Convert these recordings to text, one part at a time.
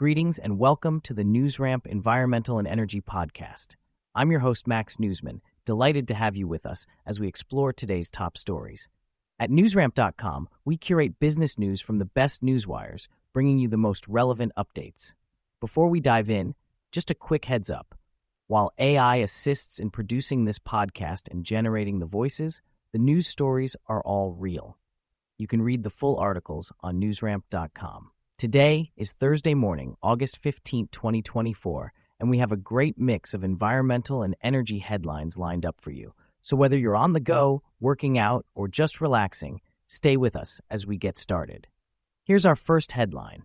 Greetings and welcome to the NewsRamp Environmental and Energy Podcast. I'm your host, Max Newsman, delighted to have you with us as we explore today's top stories. At newsramp.com, we curate business news from the best newswires, bringing you the most relevant updates. Before we dive in, just a quick heads up. While AI assists in producing this podcast and generating the voices, the news stories are all real. You can read the full articles on newsramp.com. Today is Thursday morning, August 15, 2024, and we have a great mix of environmental and energy headlines lined up for you. So whether you're on the go, working out, or just relaxing, stay with us as we get started. Here's our first headline.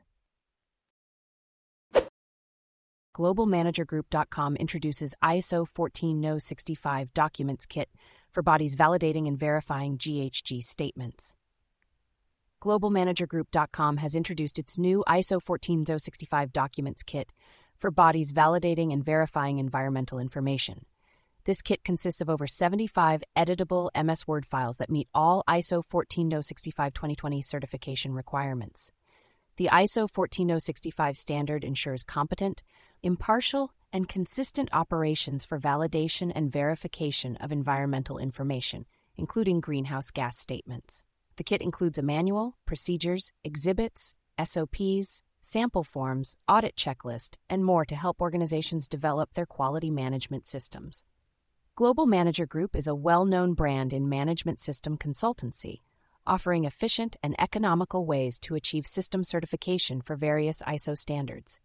GlobalManagerGroup.com introduces ISO 14065 Documents Kit for bodies validating and verifying GHG statements. GlobalManagerGroup.com has introduced its new ISO 14065 Documents Kit for bodies validating and verifying environmental information. This kit consists of over 75 editable MS Word files that meet all ISO 14065 2020 certification requirements. The ISO 14065 standard ensures competent, impartial, and consistent operations for validation and verification of environmental information, including greenhouse gas statements. The kit includes a manual, procedures, exhibits, SOPs, sample forms, audit checklist, and more to help organizations develop their quality management systems. Global Manager Group is a well-known brand in management system consultancy, offering efficient and economical ways to achieve system certification for various ISO standards.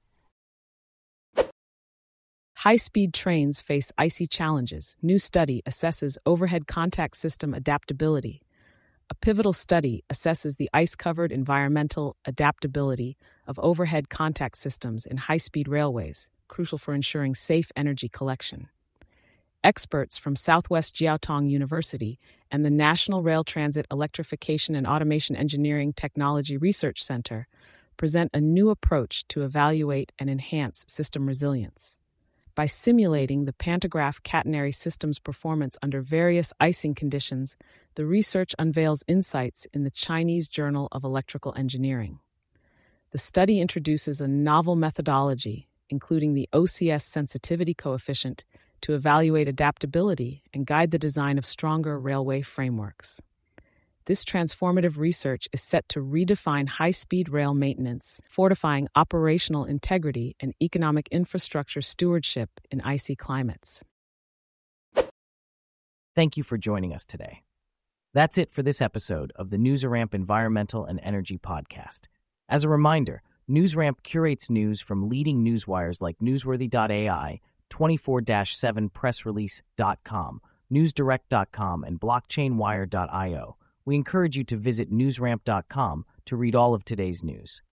High-speed trains face icy challenges. New study assesses overhead contact system adaptability. A pivotal study assesses the ice-covered environmental adaptability of overhead contact systems in high-speed railways, crucial for ensuring safe energy collection. Experts from Southwest Jiaotong University and the National Rail Transit Electrification and Automation Engineering Technology Research Center present a new approach to evaluate and enhance system resilience. By simulating the pantograph catenary system's performance under various icing conditions, the research unveils insights in the Chinese Journal of Electrical Engineering. The study introduces a novel methodology, including the OCS sensitivity coefficient, to evaluate adaptability and guide the design of stronger railway frameworks. This transformative research is set to redefine high-speed rail maintenance, fortifying operational integrity and economic infrastructure stewardship in icy climates. Thank you for joining us today. That's it for this episode of the NewsRamp Environmental and Energy Podcast. As a reminder, NewsRamp curates news from leading newswires like Newsworthy.ai, 24/7pressrelease.com, NewsDirect.com, and BlockchainWire.io. We encourage you to visit newsramp.com to read all of today's news.